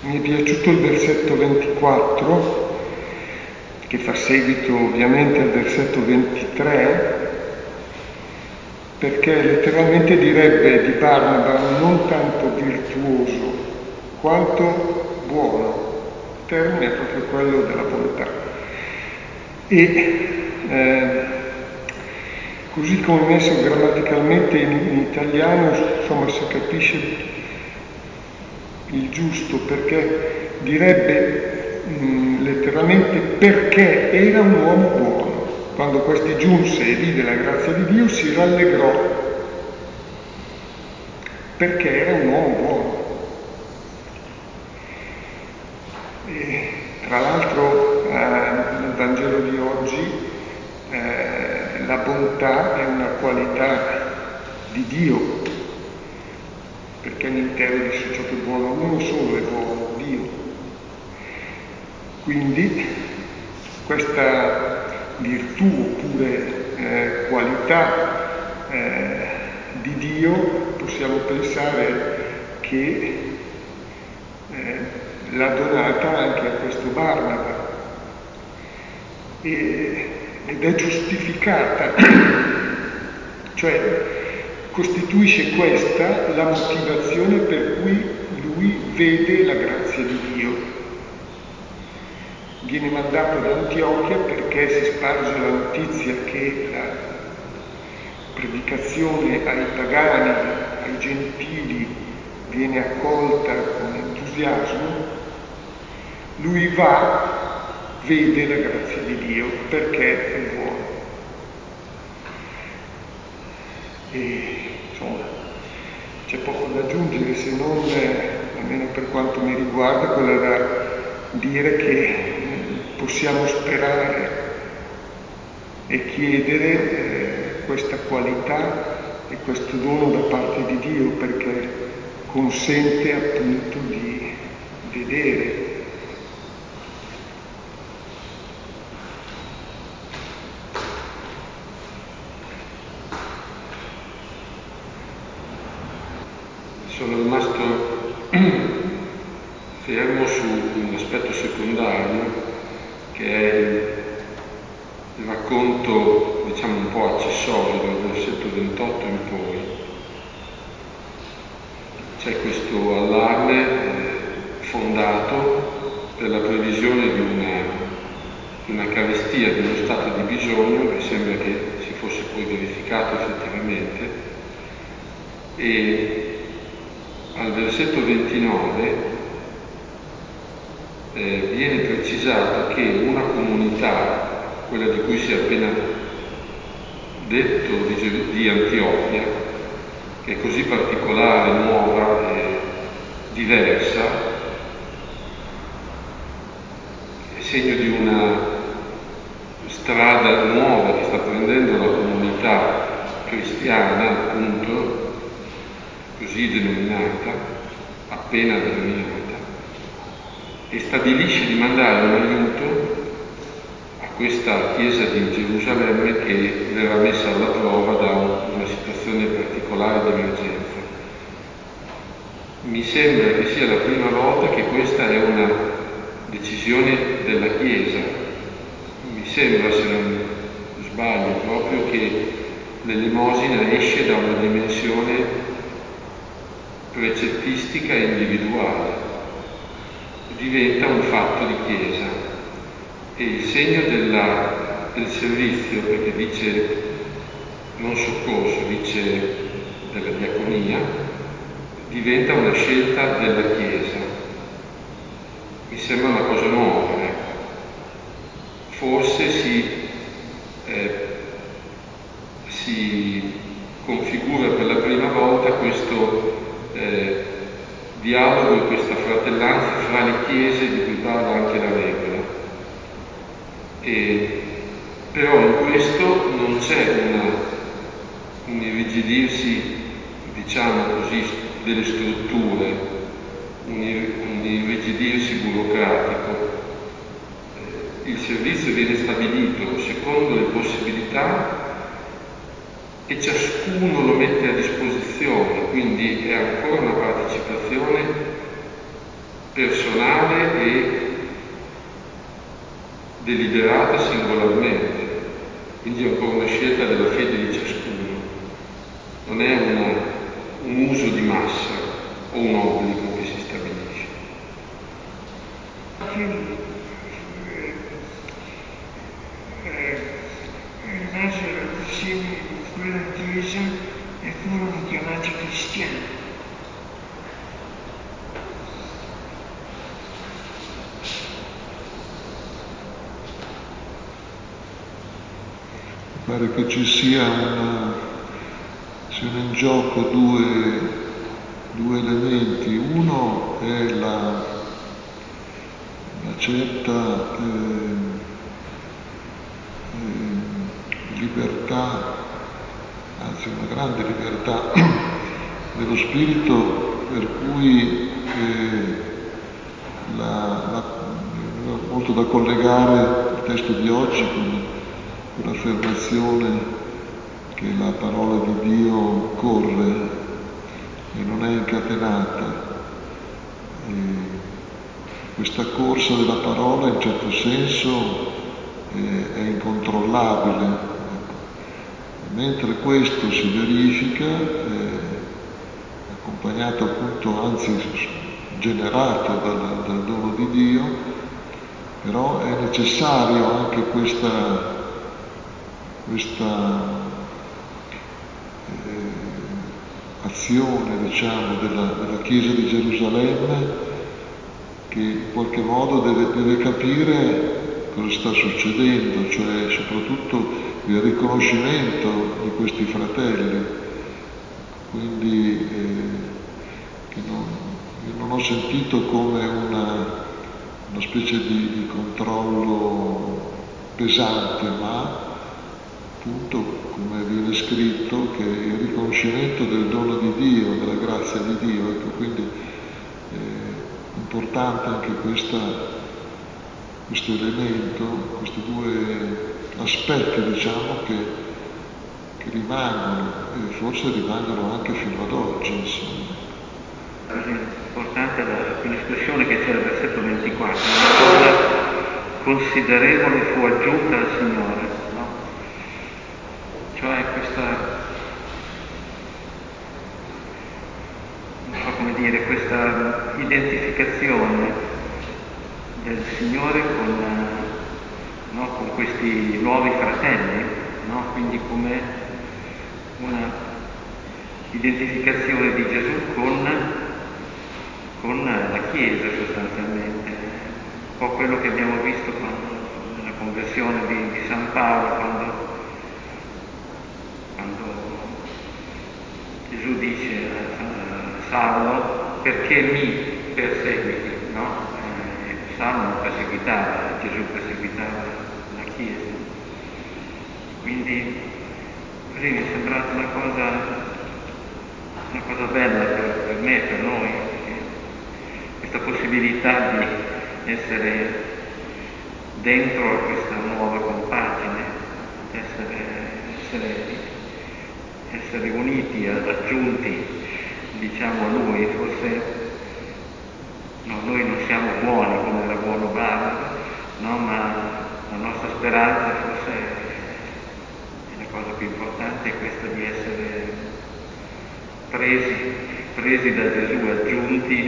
Mi è piaciuto il versetto 24, che fa seguito ovviamente al versetto 23, perché letteralmente direbbe di Barnaba non tanto virtuoso quanto buono. Il termine è proprio quello della bontà. E così come messo grammaticalmente in italiano, insomma, si capisce il giusto, perché direbbe letteralmente perché era un uomo buono. Quando questi giunse e vide la grazia di Dio si rallegrò, perché era un uomo buono. E, tra l'altro nel Vangelo di oggi la bontà è una qualità di Dio, perché all'interno di ciò che è buono uno solo è buono, Dio. Quindi questa virtù oppure qualità di Dio possiamo pensare che l'ha donata anche a questo Barnaba ed è giustificata, cioè costituisce questa la motivazione per cui lui vede la grazia di Dio. Viene mandato ad Antiochia perché si sparge la notizia che la predicazione ai pagani, ai gentili, viene accolta con entusiasmo. Lui va, vede la grazia di Dio perché è buono. E insomma, c'è poco da aggiungere, se non, almeno per quanto mi riguarda, quella da dire che possiamo sperare e chiedere questa qualità e questo dono da parte di Dio, perché consente appunto di vedere. Sono rimasto fermo su un aspetto secondario che è il racconto, diciamo, un po' accessorio dal versetto 28 in poi. C'è questo allarme fondato per la previsione di una carestia, di uno stato di bisogno che sembra che si fosse poi verificato effettivamente. E al versetto 29 viene precisato che una comunità, quella di cui si è appena detto, di Antiochia, che è così particolare, nuova e diversa, è segno di una strada nuova che sta prendendo la comunità cristiana, appunto, così denominata, appena denominata, e stabilisce di mandare un aiuto a questa chiesa di Gerusalemme che verrà messa alla prova da una situazione particolare di emergenza. Mi sembra che sia la prima volta che questa è una decisione della Chiesa. Mi sembra, se non sbaglio, proprio che l'elemosina esce da una dimensione precettistica e individuale, diventa un fatto di Chiesa, e il segno del servizio, perché dice non soccorso, dice della diaconia, diventa una scelta della Chiesa. Mi sembra una cosa nuova, ecco. Forse si configura per la prima volta questo dialogo e questa fratellanza fra le chiese di cui parla anche la regola. Però in questo non c'è un irrigidirsi, diciamo così, delle strutture, un irrigidirsi burocratico. Il servizio viene stabilito secondo le possibilità e ciascuno lo mette a disposizione, quindi è ancora una partecipazione personale e deliberata singolarmente, quindi è un po' una scelta della fede di ciascuno, non è un uso di massa o un obbligo che si stabilisce. Rimasero insieme in quella chiesa e furono chiamati cristiani. Pare che ci siano in gioco due elementi. Uno è la certa libertà, anzi una grande libertà dello spirito, per cui molto da collegare il testo di oggi con l'affermazione che la parola di Dio corre e non è incatenata. Questa corsa della parola in certo senso è incontrollabile. Mentre questo si verifica, accompagnato appunto, anzi generato dal dono di Dio, però è necessario anche questa azione, diciamo, della Chiesa di Gerusalemme, che in qualche modo deve capire cosa sta succedendo, cioè soprattutto il riconoscimento di questi fratelli. Quindi io non ho sentito come una specie di controllo pesante, ma appunto, come viene scritto, che il riconoscimento del dono di Dio, della grazia di Dio, ecco, quindi è importante anche questo elemento, questi due aspetti, diciamo, che rimangono, e forse rimangono anche fino ad oggi, insomma. Così importante quell'espressione che c'è al versetto 24, una cosa considerevole fu aggiunta al Signore, no? Cioè questa, non so come dire, questa identificazione del Signore con questi nuovi fratelli, no? Quindi come una identificazione di Gesù con la Chiesa, sostanzialmente. Un po' quello che abbiamo visto nella conversione di San Paolo, quando Gesù dice a Saulo: perché mi perseguiti? No? Saulo non perseguitava, Gesù perseguitava la Chiesa. Quindi così mi è sembrata una cosa bella per me, per noi, questa possibilità di essere dentro a questa nuova compagine, essere uniti, aggiunti, diciamo, a Lui. Forse no, noi non siamo buoni come era buono Barnaba, no? Ma la nostra speranza forse è la cosa più importante, è questa di essere presi da Gesù, aggiunti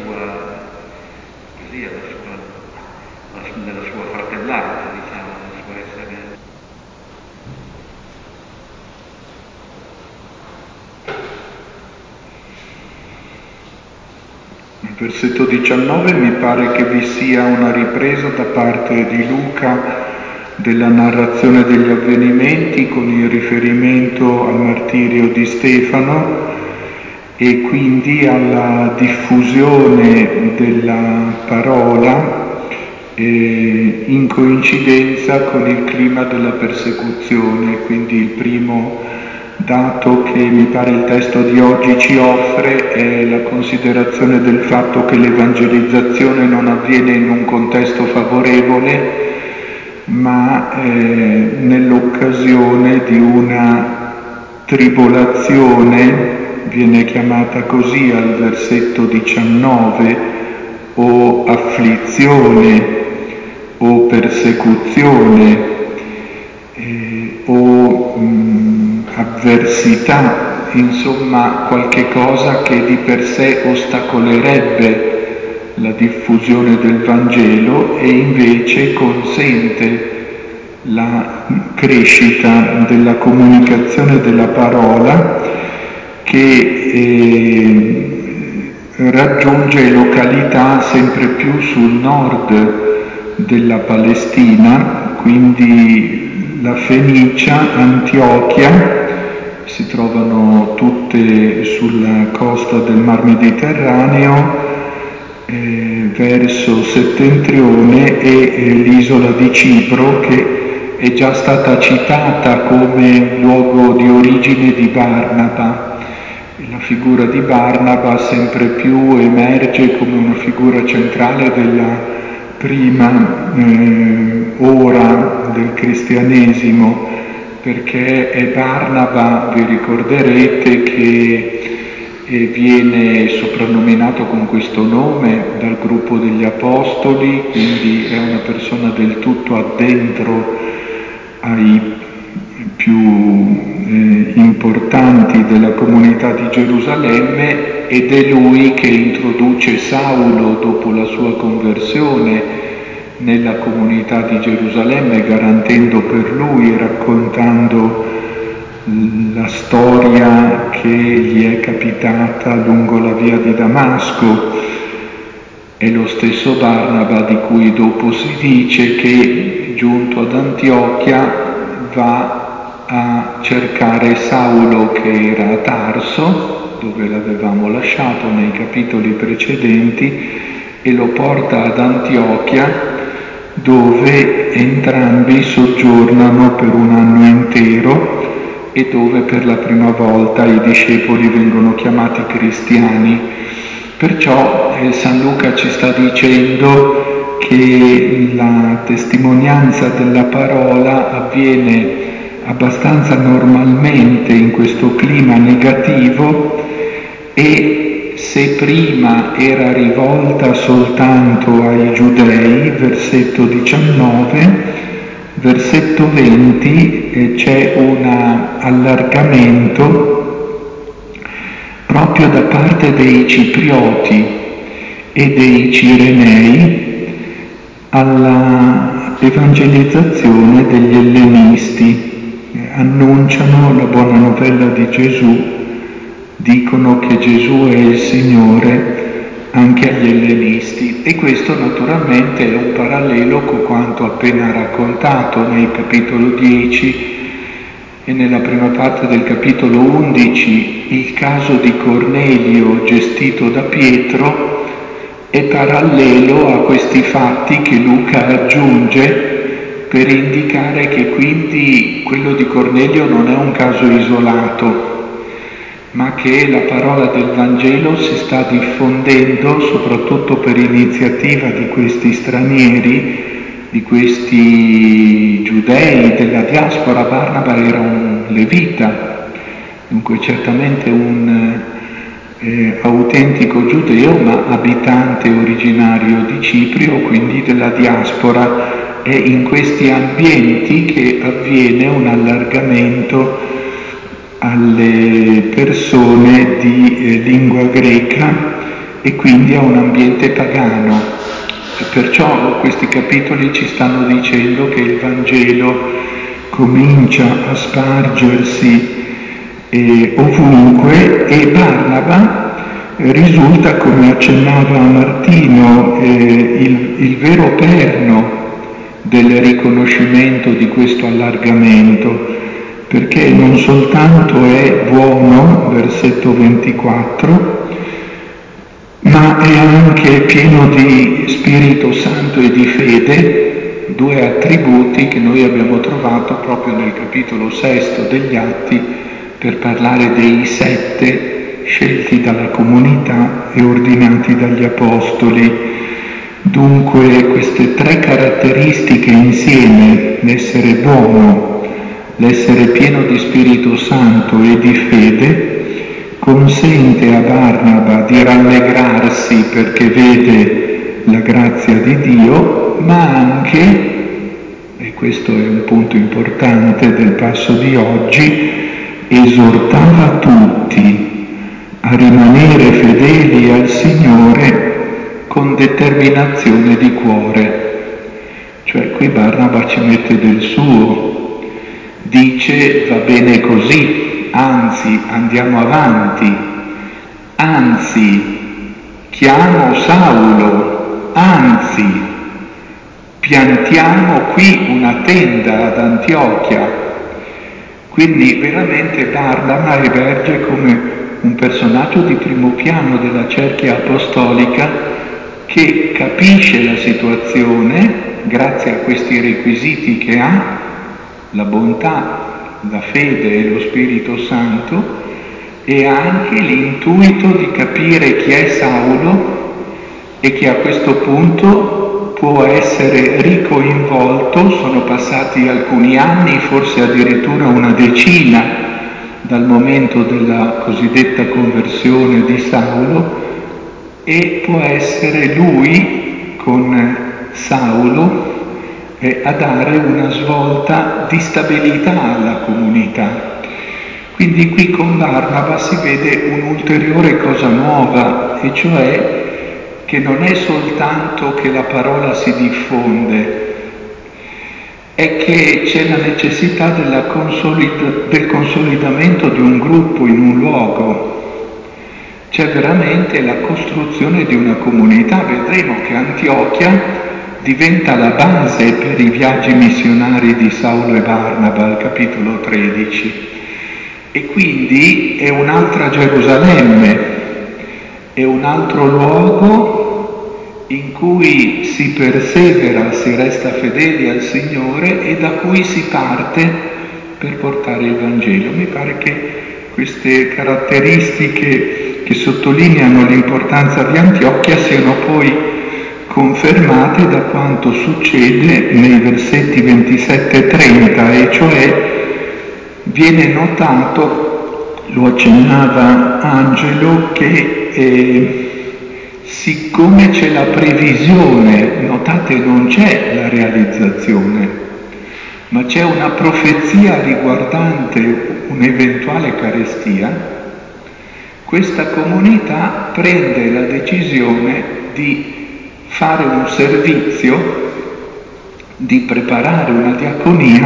nella sua fratellanza, diciamo, nel suo essere. Nel versetto 19 mi pare che vi sia una ripresa da parte di Luca della narrazione degli avvenimenti con il riferimento al martirio di Stefano e quindi alla diffusione della parola in coincidenza con il clima della persecuzione. Quindi il primo dato che mi pare il testo di oggi ci offre è la considerazione del fatto che l'evangelizzazione non avviene in un contesto favorevole, ma nell'occasione di una tribolazione, viene chiamata così al versetto 19, o afflizione o persecuzione o avversità, insomma qualche cosa che di per sé ostacolerebbe la diffusione del Vangelo e invece consente la crescita della comunicazione della parola che raggiunge località sempre più sul nord della Palestina, quindi la Fenicia, Antiochia, si trovano tutte sulla costa del Mar Mediterraneo, verso settentrione, e l'isola di Cipro, che è già stata citata come luogo di origine di Barnaba. La figura di Barnaba sempre più emerge come una figura centrale della prima ora del cristianesimo, perché è Barnaba, vi ricorderete, che viene soprannominato con questo nome dal gruppo degli apostoli, quindi è una persona del tutto addentro ai più importanti della comunità di Gerusalemme, ed è lui che introduce Saulo dopo la sua conversione nella comunità di Gerusalemme, garantendo per lui e raccontando la storia che gli è capitata lungo la via di Damasco. È lo stesso Barnaba di cui dopo si dice che, giunto ad Antiochia, va a cercare Saulo che era a Tarso, dove l'avevamo lasciato nei capitoli precedenti, e lo porta ad Antiochia, dove entrambi soggiornano per un anno intero e dove per la prima volta i discepoli vengono chiamati cristiani. Perciò San Luca ci sta dicendo che la testimonianza della parola avviene abbastanza normalmente in questo clima negativo, e se prima era rivolta soltanto ai giudei, versetto 19, versetto 20 c'è un allargamento proprio da parte dei ciprioti e dei cirenei alla evangelizzazione degli ellenisti. Annunciano la buona novella di Gesù, dicono che Gesù è il Signore anche agli ellenisti, e questo naturalmente è un parallelo con quanto appena raccontato nel capitolo 10 e nella prima parte del capitolo 11. Il caso di Cornelio gestito da Pietro è parallelo a questi fatti che Luca aggiunge per indicare che quindi quello di Cornelio non è un caso isolato, ma che la parola del Vangelo si sta diffondendo soprattutto per iniziativa di questi stranieri, di questi giudei della diaspora. Barnaba era un levita, dunque certamente un autentico giudeo, ma abitante originario di Cipro, quindi della diaspora. È in questi ambienti che avviene un allargamento alle persone di lingua greca e quindi a un ambiente pagano. E perciò questi capitoli ci stanno dicendo che il Vangelo comincia a spargersi ovunque, e Barnaba risulta, come accennava Martino, il vero perno del riconoscimento di questo allargamento, perché non soltanto è buono, versetto 24, ma è anche pieno di Spirito Santo e di fede, due attributi che noi abbiamo trovato proprio nel capitolo 6 degli Atti per parlare dei 7 scelti dalla comunità e ordinati dagli Apostoli. Dunque queste 3 caratteristiche insieme, l'essere buono, l'essere pieno di Spirito Santo e di fede, consente a Barnaba di rallegrarsi perché vede la grazia di Dio, ma anche, e questo è un punto importante del passo di oggi, esortava tutti a rimanere fedeli al Signore con determinazione di cuore. Cioè qui Barnaba ci mette del suo, dice va bene così, anzi andiamo avanti, anzi chiamo Saulo, anzi piantiamo qui una tenda ad Antiochia. Quindi veramente Barnaba emerge come un personaggio di primo piano della cerchia apostolica che capisce la situazione grazie a questi requisiti che ha, la bontà, la fede e lo Spirito Santo, e ha anche l'intuito di capire chi è Saulo e che a questo punto può essere ricoinvolto. Sono passati alcuni anni, forse addirittura una decina, dal momento della cosiddetta conversione di Saulo, e può essere lui con Saulo a dare una svolta di stabilità alla comunità. Quindi qui con Barnaba si vede un'ulteriore cosa nuova, e cioè che non è soltanto che la parola si diffonde, è che c'è la necessità del consolidamento di un gruppo in un luogo. C'è veramente la costruzione di una comunità. Vedremo che Antiochia diventa la base per i viaggi missionari di Saulo e Barnaba, al capitolo 13. E quindi è un'altra Gerusalemme, è un altro luogo in cui si persevera, si resta fedeli al Signore e da cui si parte per portare il Vangelo. Mi pare che queste caratteristiche che sottolineano l'importanza di Antiochia siano poi confermate da quanto succede nei versetti 27 e 30, e cioè viene notato, lo accennava Angelo, che siccome c'è la previsione, notate non c'è la realizzazione, ma c'è una profezia riguardante un'eventuale carestia, questa comunità prende la decisione di fare un servizio, di preparare una diaconia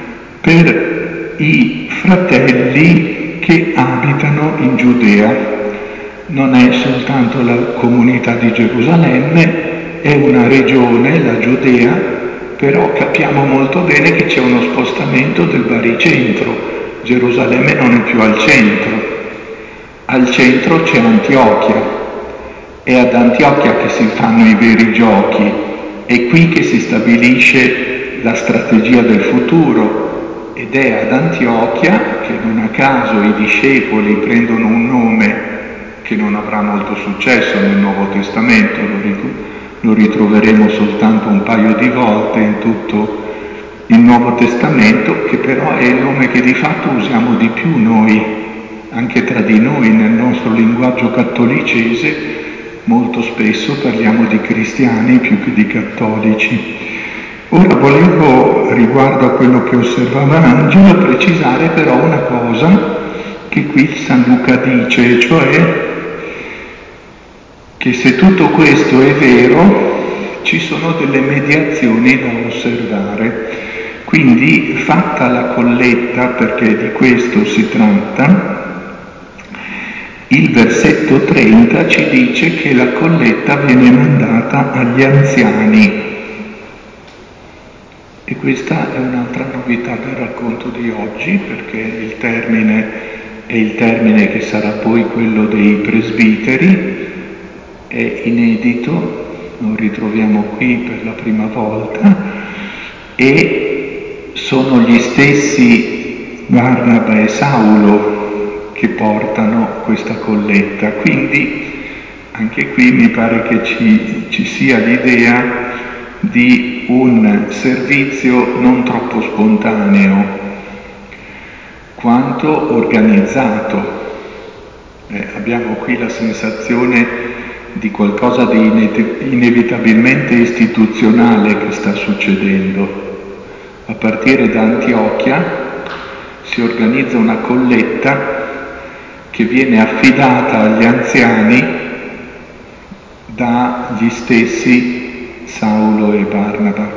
per i fratelli che abitano in Giudea. Non è soltanto la comunità di Gerusalemme, è una regione, la Giudea, però capiamo molto bene che c'è uno spostamento del baricentro. Gerusalemme non è più al centro. Al centro c'è Antiochia, è ad Antiochia che si fanno i veri giochi, è qui che si stabilisce la strategia del futuro, ed è ad Antiochia che non a caso i discepoli prendono un nome che non avrà molto successo nel Nuovo Testamento, lo ritroveremo soltanto un paio di volte in tutto il Nuovo Testamento, che però è il nome che di fatto usiamo di più noi, anche tra di noi, nel nostro linguaggio cattolicese. Molto spesso parliamo di cristiani più che di cattolici. Ora volevo, riguardo a quello che osservava Angelo, precisare però una cosa che qui San Luca dice, cioè che se tutto questo è vero, ci sono delle mediazioni da osservare. Quindi, fatta la colletta, perché di questo si tratta, il versetto 30 ci dice che la colletta viene mandata agli anziani, e questa è un'altra novità del racconto di oggi, perché il termine è il termine che sarà poi quello dei presbiteri, è inedito, lo ritroviamo qui per la prima volta, e sono gli stessi Barnaba e Saulo che portano questa colletta. Quindi anche qui mi pare che ci sia l'idea di un servizio non troppo spontaneo, quanto organizzato. Abbiamo qui la sensazione di qualcosa di inevitabilmente istituzionale che sta succedendo. A partire da Antiochia si organizza una colletta che viene affidata agli anziani dagli stessi Saulo e Barnaba.